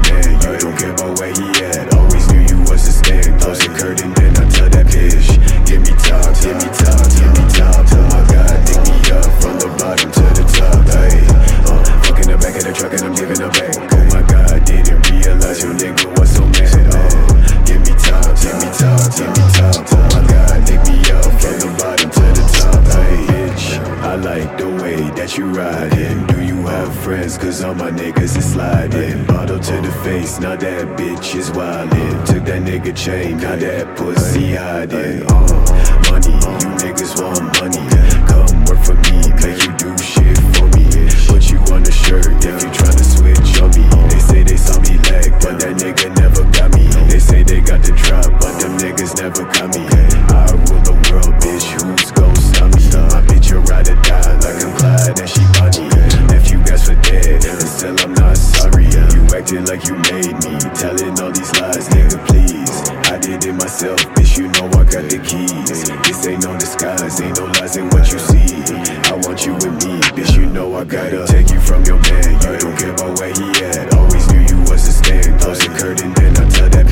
man. You don't care about where he at. Always knew you was a stand. Close the curtain, then I tell that bitch, give me top, give me top, give me top. Oh my God, pick me up from the bottom to the top. Hey, fuck in the back of the truck and I'm giving her back. Oh my God, didn't realize your nigga was so mad. Give me top, give me top, give me top. Oh my God, pick me up from the bottom to the top. Hey, bitch, I like the way that you riding. Do you have friends? Cause all my niggas is sliding. Bottle to the face, now that bitch is wildin'. Took that nigga chain, now that pussy hiding. Money, you niggas want money. Come work for me, make you do shit for me. Put you on the shirt if you tryna switch on me. They say they saw me lag, but that nigga never got me. They say they got the drop, but them niggas never got me. I rule the world, bitch, who's gon' stop me? My bitch a ride or die, like I'm Clyde and she Bonnie. Left you guys for dead, and still I'm not sorry. You acting like you made me, telling all these lies, nigga, please. I did it myself, bitch, you know I got the keys. This ain't no disguise, ain't no lies in what you see. I want you with me, bitch, you know I gotta take you from your man. You don't care about where he at, always knew you was a stand. Close the curtain, then I tell that